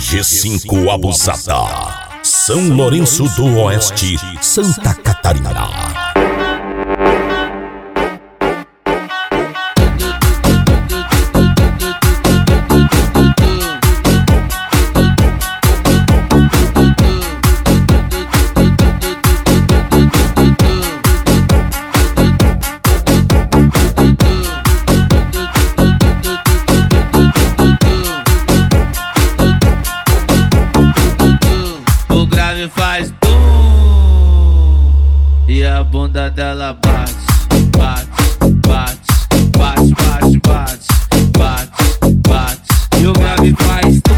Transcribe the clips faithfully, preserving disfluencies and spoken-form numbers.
G cinco Abusada, São Lourenço do Oeste, Santa Catarina. Faz tum e a bunda dela bate, bate, bate, bate, bate, bate, bate, bate. E o grave faz tum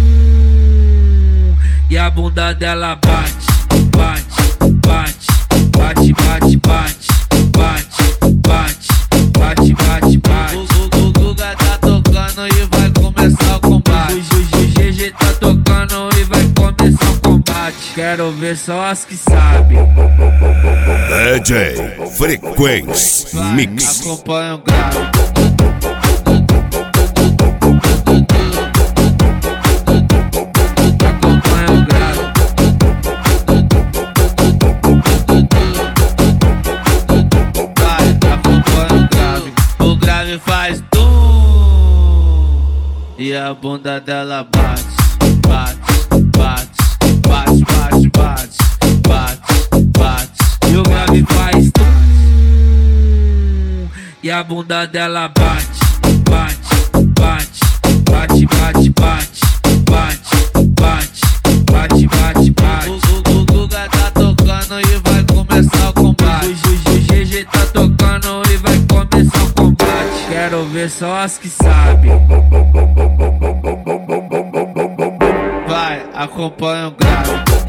e a bunda dela bate, bate, bate, bate, bate, bate, bate, bate, bate, bate, bate. O, o, o Guga tá tocando e vai começar o combate. O G G tá tocando e vai começar o combate. Quero ver só as que sabem. D J Frequência Mix. Acompanha o grave. Acompanha o grave. Vai, acompanha o grave. O grave faz tum e a bunda dela bate, bate, bate. Bate, bate, bate, bate, bate. E o grave faz tum e a bunda dela bate, bate, bate, bate, bate, bate, bate, bate, bate, bate, bate. O, o, o Guga tá tocando e vai começar o combate. O, o G G tá tocando e vai começar o combate. Quero ver só as que sabem. Vai, acompanha o grave.